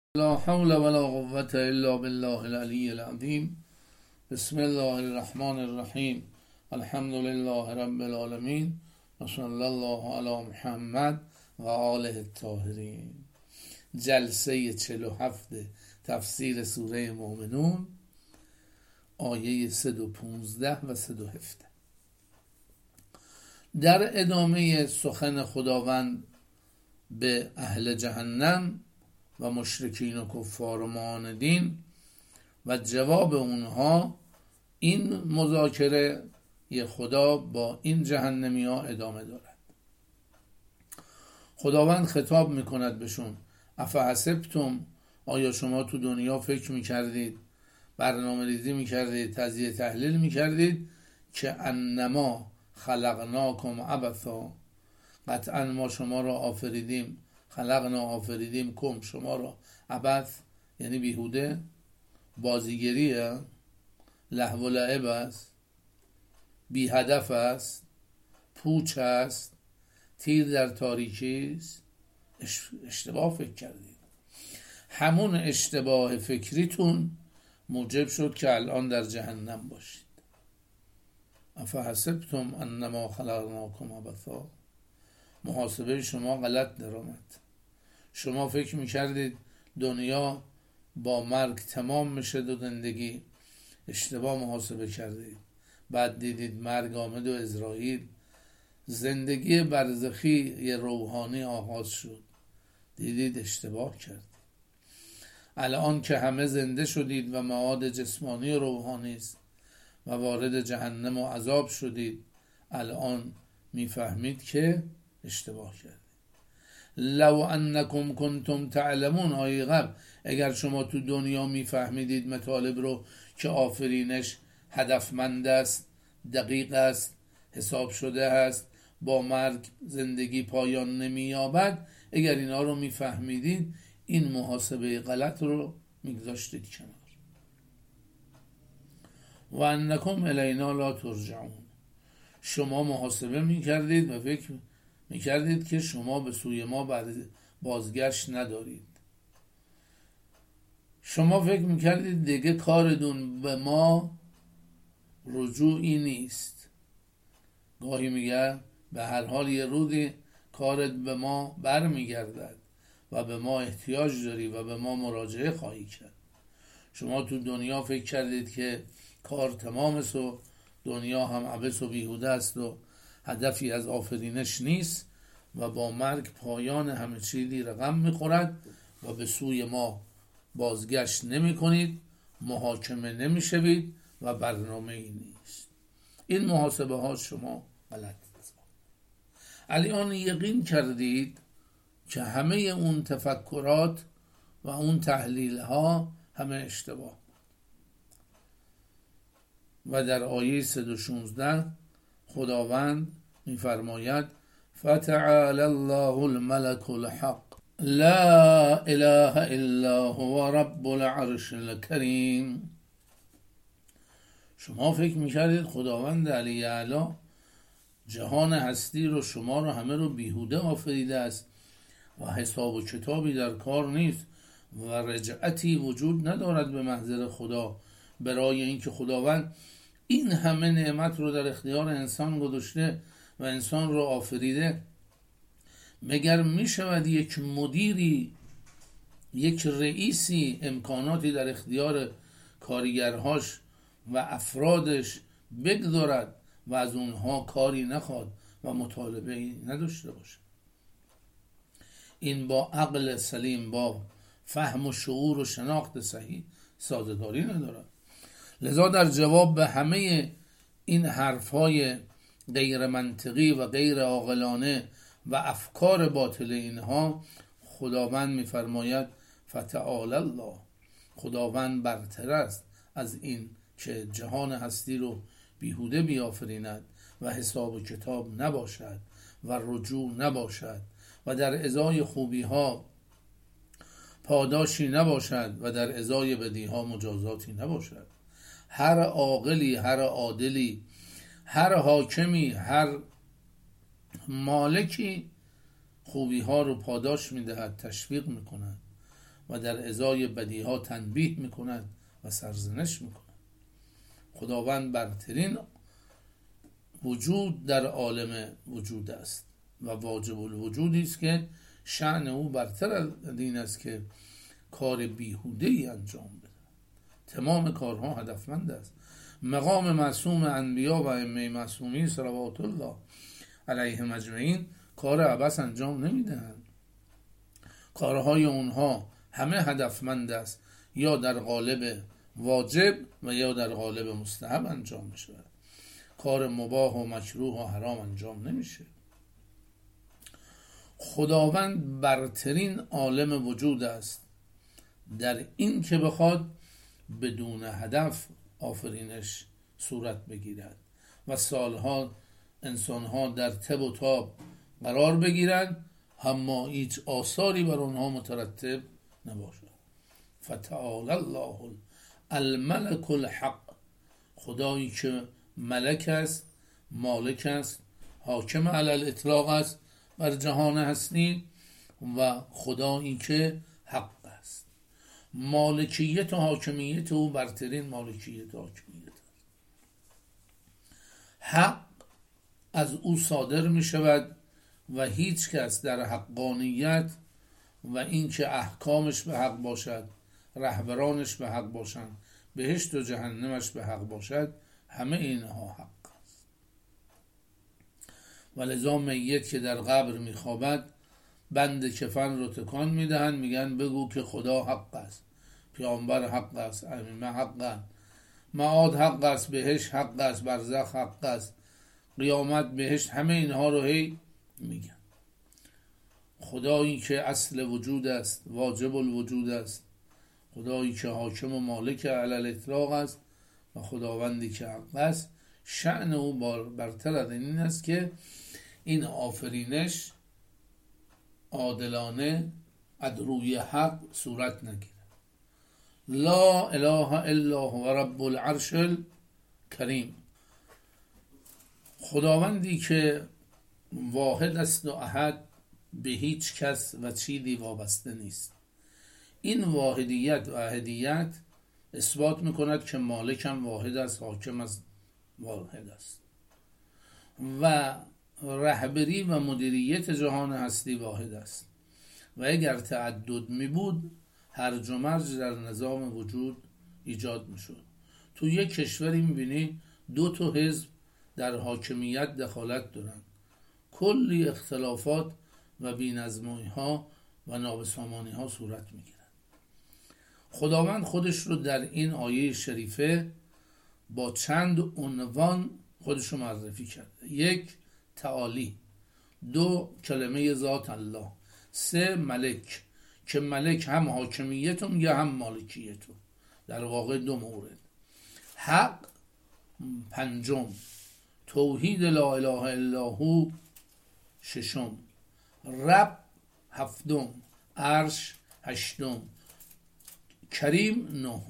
لا حول ولا قوة الا بالله العلی العظیم. بسم الله الرحمن الرحیم. الحمد لله رب العالمین و صلی الله علی محمد و آله الطاهرین. جلسه 47 تفسیر سوره مومنون، آیه 115 و 117. در ادامه سخن خداوند به اهل جهنم و مشرکین و کفار و معاندین و جواب اونها، این مذاکره خدا با این جهنمی ها ادامه دارد. خداوند خطاب میکند بهشون: افحسبتم، آیا شما تو دنیا فکر میکردید، برنامه ریزی میکردید، تجزیه تحلیل میکردید که انما خلقناکم عبثا، قطعا ما شما را آفریدیم، آفریدیم کم، شما را، عبث یعنی بیهوده، بازیگریه، لهو و لعب است، بی هدف است، پوچ است، تیر در تاریکی است. اشتباه فکر کردید. همون اشتباه فکریتون موجب شد که الان در جهنم باشید. افحسبتم انما خلقناکم عبثا، محاسبه شما غلط درآمد. شما فکر میکردید دنیا با مرگ تمام میشه و زندگی، اشتباه محاسبه کردید. بعد دیدید مرگ آمد و عزرائیل، زندگی برزخی روحانی آغاز شد، دیدید اشتباه کردید. الان که همه زنده شدید و معاد جسمانی و روحانی است و وارد جهنم و عذاب شدید، الان میفهمید که اشتباه کردید. لو انکم کنتم تعلمون، آیه قبل، اگر شما تو دنیا میفهمیدید مطالب رو که آفرینش هدفمند است، دقیق است، حساب شده است، با مرگ زندگی پایان نمییابد، اگر اینا رو میفهمیدید این محاسبه غلط رو میگذاشتید کنار. و انکم الینا لا ترجعون، شما محاسبه میکردید و فکر میکردید که شما به سوی ما بازگشت ندارید. شما فکر میکردید دیگه کاردون به ما رجوعی نیست. گاهی میگه به هر حال یه روزی کارت به ما بر میگردد و به ما احتیاج داری و به ما مراجعه خواهی کرد. شما تو دنیا فکر کردید که کار تمام است و دنیا هم عبث و بیهوده است و هدفی از آفرینش نیست و با مرگ پایان همه چیزی رقم میخورد و به سوی ما بازگشت نمی کنید، محاکمه نمی شوید و برنامه ای نیست. این محاسبه ها شما غلط است. الان یقین کردید که همه اون تفکرات و اون تحلیل ها همه اشتباه. و در آیه 116 خداوند می‌فرماید: فتعالى الله الملك الحق لا اله الا هو رب العرش الكریم. شما فکر می‌کردید خداوند علی اعلی جهان هستی رو، شما رو، همه رو بیهوده آفریده است و حساب و کتابی در کار نیست و رجعتی وجود ندارد به محضر خدا، برای اینکه خداوند این همه نعمت رو در اختیار انسان گذاشته و انسان رو آفریده. مگر می شود یک مدیری، یک رئیسی امکاناتی در اختیار کارگرهاش و افرادش بگذارد و از اونها کاری نخواد و مطالبه نداشته باشه؟ این با عقل سلیم، با فهم و شعور و شناخت صحیح سازگاری ندارد. لذا در جواب به همه این حرفهای غیر منطقی و غیر عاقلانه و افکار باطل اینها، خداوند میفرماید: فتعالی الله، خداوند برتر است از این که جهان هستی رو بیهوده بیافریند و حساب و کتاب نباشد و رجوع نباشد و در ازای خوبی ها پاداشی نباشد و در ازای بدی ها مجازاتی نباشد. هر عاقلی، هر عادلی، هر حاکمی، هر مالکی خوبی ها رو پاداش میدهد، تشویق میکند و در ازای بدیها تنبیه میکند و سرزنش میکند. خداوند برترین وجود در عالم وجود است و واجب الوجودی است که شأن او برتر از این است که کار بیهوده‌ای انجام بده. تمام کارها هدفمند است. مقام معصوم انبیا و ائمه معصومین صلوات الله علیهم اجمعین کار عبث انجام نمیدهند. کارهای اونها همه هدفمند است، یا در قالب واجب و یا در قالب مستحب انجام میشه. کار مباح و مکروه و حرام انجام نمیشه. خداوند برترین عالم وجود است در این که بخواد بدون هدف آفرینش صورت بگیرد و سالها انسانها در تب و تاب قرار بگیرند اما هیچ آثاری بر آنها مترتب نباشد. فتعالی الله الملک الحق، خدایی که ملک است، مالک است، حاکم علی الاطلاق است بر جهان هستی و خدایی که حق است. مالکیت و حاکمیت او برترین مالکیت و حاکمیت است. حق از او صادر می شود و هیچ کس در حقانیت و اینکه احکامش به حق باشد، رهبرانش به حق باشند، بهشت و جهنمش به حق باشد، همه اینها حق است. ولذا میت که در قبر میخوابد بند کفن رو تکان میدهن، میگن بگو که خدا حق است، پیامبر حق است، ائمه حق است، معاد حق است، بهشت حق است، برزخ حق است، قیامت، بهشت، همه اینها رو هی میگن. خدایی که اصل وجود است، واجب الوجود است، خدایی که حاکم و مالک علی الاطلاق است و خداوندی که حق است، شأن او برتر از این است که این آفرینش عادلانه از روی حق صورت نگیرد. لا اله الا هو رب العرش الکریم، خداوندی که واحد است و احد، به هیچ کس و چیزی وابسته نیست. این واحدیت و احدیت اثبات میکند که مالکم واحد است، حاکم از واحد است و رهبری و مدیریت جهان هستی واحد است. و اگر تعدد می بود هرج و مرج در نظام وجود ایجاد می شد. تو یک کشوری می بینی 2 حزب در حاکمیت دخالت دارن، کلی اختلافات و بی‌نظمی ها و نابسامانی ها صورت می گیرن. خداوند خودش رو در این آیه شریفه با چند عنوان خودش رو معرفی کرده. 1 تعالی، 2 کلمه ذات الله، 3 ملک که ملک هم حاکمیت میگه هم مالکیت، در واقع 2 مورد. حق 5، توحید لا اله الا هو 6، رب 7، عرش 8، کریم 9.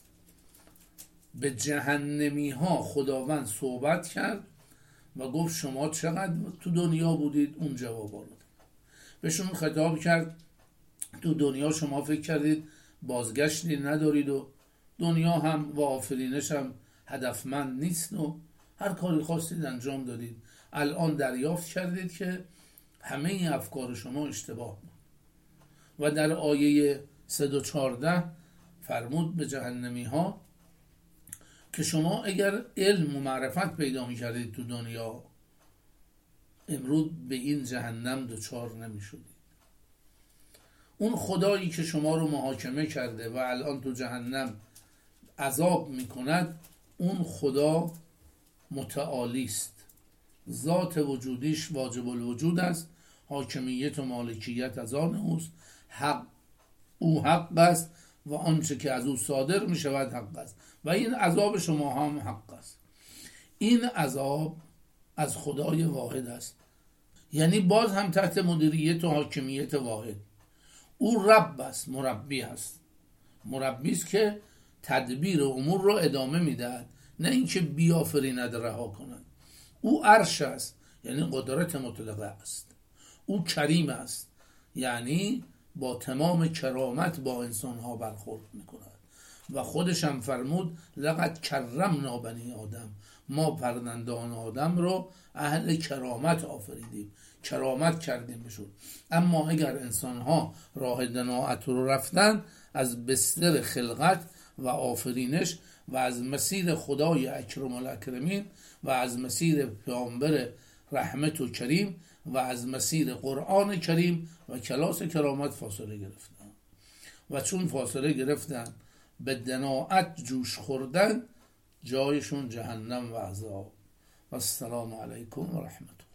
به جهنمی ها خداوند صحبت کرد و گفت شما چقدر تو دنیا بودید؟ اون جواب داد. بهشون خطاب کرد تو دنیا شما فکر کردید بازگشتی ندارید و دنیا هم و آفرینش هم هدفمند نیست و هر کاری خواستید انجام دادید. الان دریافت کردید که همه این افکار شما اشتباه بود. و در آیه 114 فرمود به جهنمی ها که شما اگر علم و معرفت پیدا می کردید تو دنیا، امروز به این جهنم دچار نمی شدید. اون خدایی که شما رو محاکمه کرده و الان تو جهنم عذاب می کند، اون خدا متعالی است، ذات وجودیش واجب الوجود است، حاکمیت و مالکیت از آن اوست، او حق است و آنچه که از او صادر می شود حق است و این عذاب شما هم حق است. این عذاب از خدای واحد است، یعنی باز هم تحت مدیریت و حاکمیت واحد. او رب است، مربی است، مربی است که تدبیر امور رو ادامه میدهد، نه اینکه بیافریند رها کند. او عرش است، یعنی قدرت مطلقه است. او کریم است، یعنی با تمام کرامت با انسانها برخورد میکند و خودش هم فرمود لقد کرمنا بنی آدم، ما فرزندان آدم رو اهل کرامت آفریدیم، کرامت کردیم بشود. اما اگر انسانها راه دناعت رو رفتن، از بستر خلقت و آفرینش و از مسیر خدای اکرم الاکرمین و از مسیر پیامبر رحمت و کریم و از مسیر قرآن کریم و کلاس کرامت فاصله گرفتن و چون فاصله گرفتن به دناعت جوش خوردن، جایشون جهنم و عذاب. و السلام علیکم و رحمت الله.